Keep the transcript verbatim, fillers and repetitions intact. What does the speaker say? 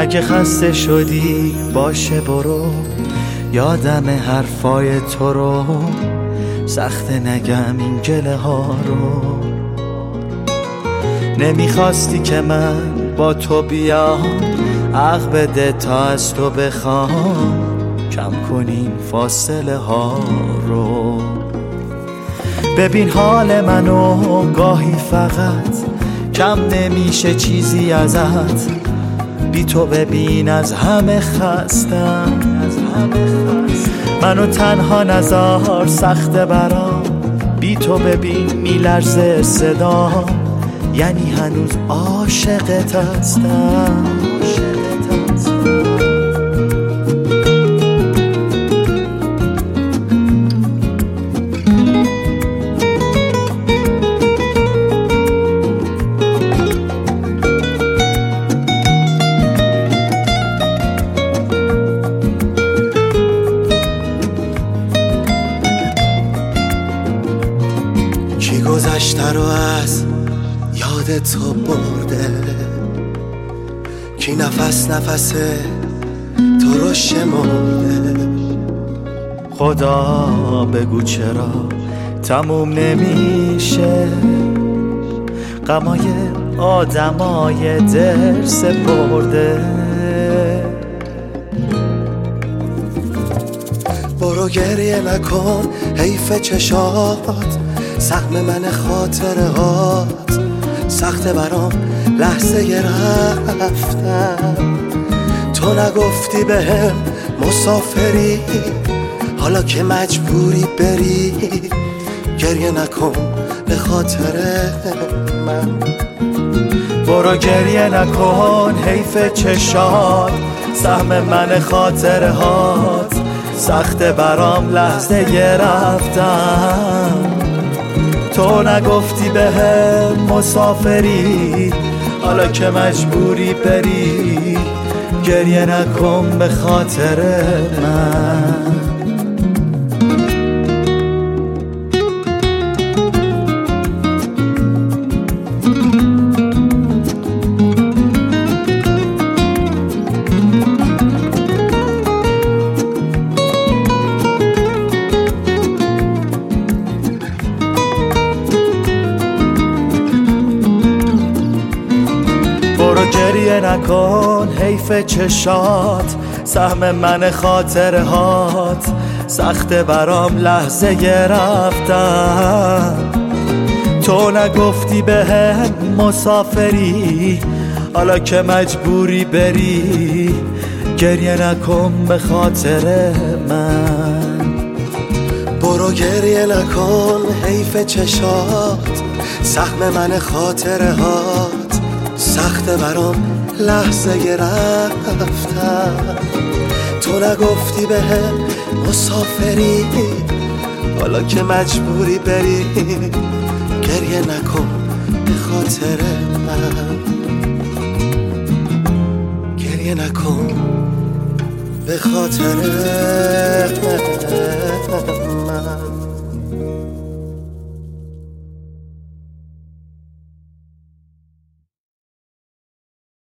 اگه خسته شدی باشه برو، یادم حرفای تو رو، سخت نگم این گله ها رو. نمیخواستی که من با تو بیام، حق بده تا از تو بخوام، کم کنین فاصله ها رو. ببین حال منو گاهی فقط کم نمیشه چیزی ازت، بی تو ببین از همه خستم. منو تنها نذار سخته برام، بی تو ببین میلرزه صدام، یعنی هنوز عاشقت هستم. کی گذشته رو از یاد تو برده، کی نفس نفس تو رو شمرده. خدا بگو چرا تموم نمیشه، غمای آدمای دل سپرده. برو گریه نکن حیف چشات، سهم من خاطره هات، سخته برام لحظه رفتم. تو نگفتی بهم مسافری، حالا که مجبوری بری، گریه نکن به خاطر من. برو گریه نکن حیف چشات، سهم من خاطره هات، سخته برام لحظه رفتم. تو نگفتی بهم مسافری، حالا که مجبوری بری، گریه نکن به خاطر من. برو گریه نکن حیف چشات، سهم من خاطره هات، سخته برام لحظه رفتن. تو نگفتی بهم مسافری، حالا که مجبوری بری، گریه نکن به خاطر من. برو گریه نکن حیف چشات، سهم من خاطره هات، سخته برام لحظه رفتم. تو نگفتی بهم مسافری، حالا که مجبوری بری، گریه نکن به خاطر من. گریه نکن به خاطر من.